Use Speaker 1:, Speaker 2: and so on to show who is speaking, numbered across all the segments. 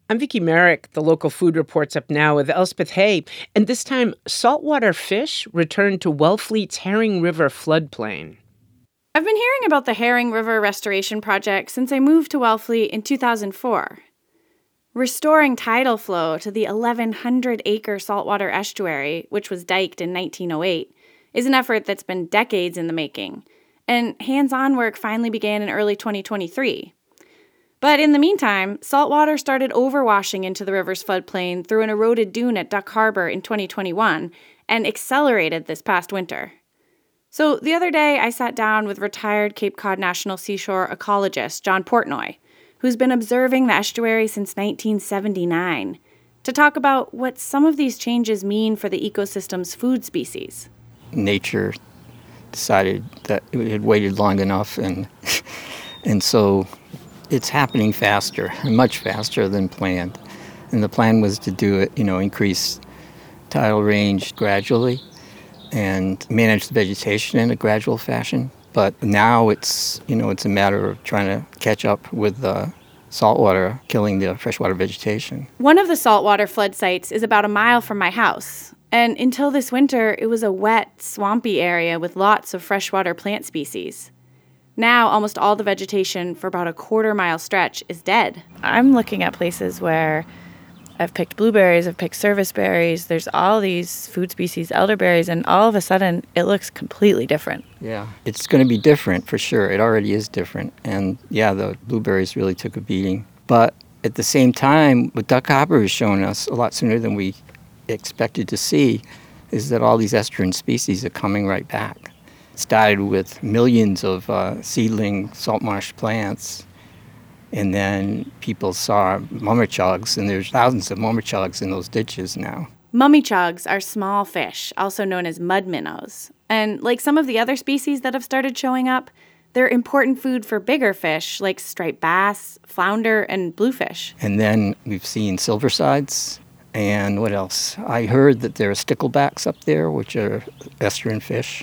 Speaker 1: I'm Vicky Merrick. The local food report's up now with Elspeth Hay. And this time, saltwater fish returned to Wellfleet's Herring River floodplain.
Speaker 2: I've been hearing about the Herring River Restoration Project since I moved to Wellfleet in 2004. Restoring tidal flow to the 1,100-acre saltwater estuary, which was diked in 1908, is an effort that's been decades in the making, and hands-on work finally began in early 2023. But in the meantime, saltwater started overwashing into the river's floodplain through an eroded dune at Duck Harbor in 2021 and accelerated this past winter. So the other day, I sat down with retired Cape Cod National Seashore ecologist John Portnoy, who's been observing the estuary since 1979, to talk about what some of these changes mean for the ecosystem's food species.
Speaker 3: Nature decided that it had waited long enough, and so it's happening faster, much faster than planned. And the plan was to do it, increase tidal range gradually and manage the vegetation in a gradual fashion. But now it's a matter of trying to catch up with the saltwater killing the freshwater vegetation.
Speaker 2: One of the saltwater flood sites is about a mile from my house. And until this winter, it was a wet, swampy area with lots of freshwater plant species. Now, almost all the vegetation for about a quarter-mile stretch is dead. I'm looking at places where I've picked blueberries, I've picked serviceberries, there's all these food species, elderberries, and all of a sudden, it looks completely different.
Speaker 3: Yeah, it's going to be different for sure. It already is different. And yeah, the blueberries really took a beating. But at the same time, what Duck Harbor has shown us a lot sooner than we expected to see is that all these estuarine species are coming right back. It started with millions of seedling salt marsh plants, and then people saw mummichugs, and there's thousands of mummichugs in those ditches now.
Speaker 2: Mummichugs are small fish, also known as mud minnows. And like some of the other species that have started showing up, they're important food for bigger fish like striped bass, flounder, and bluefish.
Speaker 3: And then we've seen silversides, and what else? I heard that there are sticklebacks up there, which are estuarine fish.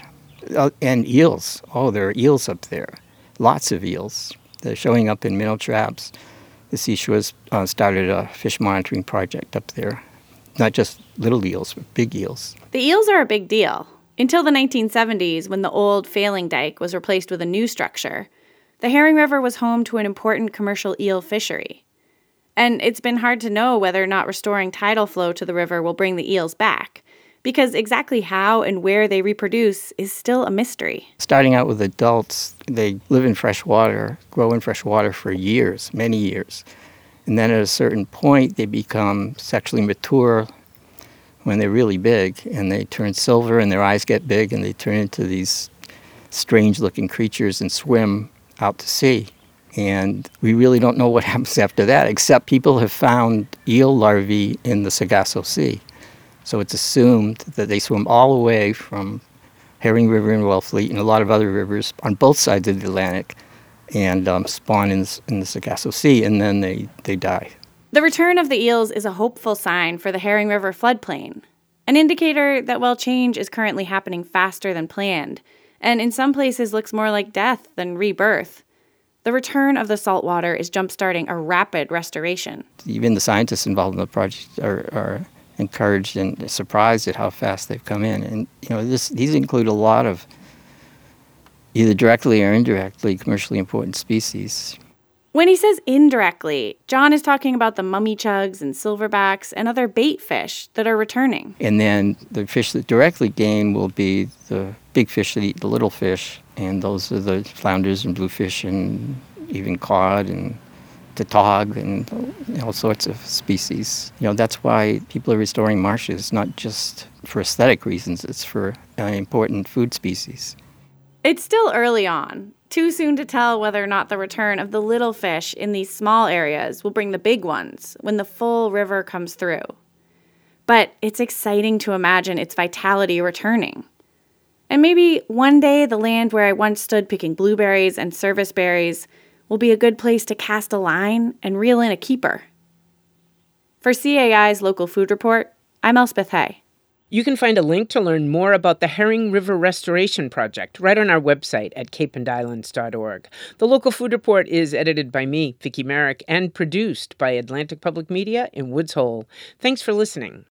Speaker 3: And eels. Oh, there are eels up there. Lots of eels. They're showing up in minnow traps. The Seashores started a fish monitoring project up there. Not just little eels, but big eels.
Speaker 2: The eels are a big deal. Until the 1970s, when the old failing dike was replaced with a new structure, the Herring River was home to an important commercial eel fishery. And it's been hard to know whether or not restoring tidal flow to the river will bring the eels back, because exactly how and where they reproduce is still a mystery.
Speaker 3: Starting out with adults, they live in fresh water, grow in fresh water for years, many years. And then at a certain point, they become sexually mature when they're really big, and they turn silver and their eyes get big, and they turn into these strange-looking creatures and swim out to sea. And we really don't know what happens after that, except people have found eel larvae in the Sargasso Sea. So it's assumed that they swim all the way from Herring River and Wellfleet and a lot of other rivers on both sides of the Atlantic and spawn in the Sargasso Sea, and then they die.
Speaker 2: The return of the eels is a hopeful sign for the Herring River floodplain, an indicator that while change is currently happening faster than planned, and in some places looks more like death than rebirth, the return of the saltwater is jumpstarting a rapid restoration.
Speaker 3: Even the scientists involved in the project are encouraged and surprised at how fast they've come in. And these include a lot of either directly or indirectly commercially important species.
Speaker 2: When he says indirectly, John is talking about the mummichugs and silverbacks and other bait fish that are returning.
Speaker 3: And then the fish that directly gain will be the big fish that eat the little fish, and those are the flounders and bluefish and even cod and tautog and all sorts of species. That's why people are restoring marshes, not just for aesthetic reasons, it's for important food species.
Speaker 2: It's still early on. Too soon to tell whether or not the return of the little fish in these small areas will bring the big ones when the full river comes through. But it's exciting to imagine its vitality returning. And maybe one day the land where I once stood picking blueberries and serviceberries will be a good place to cast a line and reel in a keeper. For CAI's Local Food Report, I'm Elspeth Hay.
Speaker 1: You can find a link to learn more about the Herring River Restoration Project right on our website at capeandislands.org. The Local Food Report is edited by me, Vicki Merrick, and produced by Atlantic Public Media in Woods Hole. Thanks for listening.